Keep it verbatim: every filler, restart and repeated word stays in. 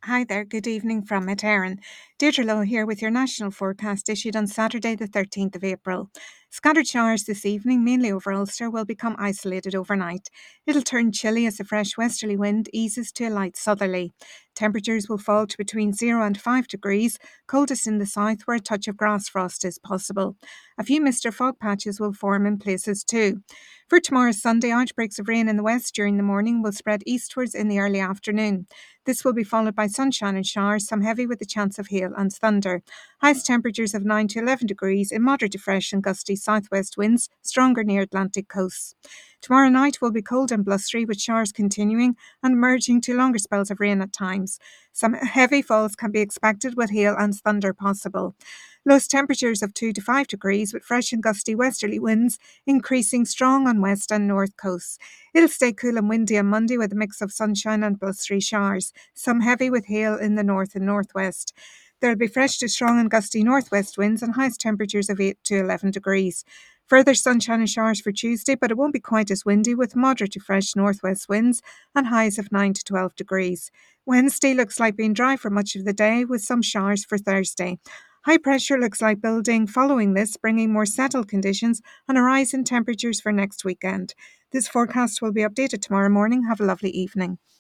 Hi there, good evening from Mid Éireann. Deirdre Lowe here with your national forecast issued on Saturday the thirteenth of April. Scattered showers this evening, mainly over Ulster, will become isolated overnight. It'll turn chilly as the fresh westerly wind eases to a light southerly. Temperatures will fall to between zero and five degrees, coldest in the south where a touch of grass frost is possible. A few mist or fog patches will form in places too. For tomorrow Sunday, outbreaks of rain in the west during the morning will spread eastwards in the early afternoon. This will be followed by sunshine and showers, some heavy with a chance of hail and thunder. Highest temperatures of nine to eleven degrees in moderate to fresh and gusty southwest winds, stronger near Atlantic coasts. Tomorrow night will be cold and blustery with showers continuing and merging to longer spells of rain at times. Some heavy falls can be expected with hail and thunder possible. Lowest temperatures of two to five degrees with fresh and gusty westerly winds increasing strong on west and north coasts. It'll stay cool and windy on Monday with a mix of sunshine and blustery showers, some heavy with hail in the north and northwest. There'll be fresh to strong and gusty northwest winds and highest temperatures of eight to eleven degrees. Further sunshine and showers for Tuesday, but it won't be quite as windy with moderate to fresh northwest winds and highs of nine to twelve degrees. Wednesday looks like being dry for much of the day with some showers for Thursday. High pressure looks like building following this, bringing more settled conditions and a rise in temperatures for next weekend. This forecast will be updated tomorrow morning. Have a lovely evening.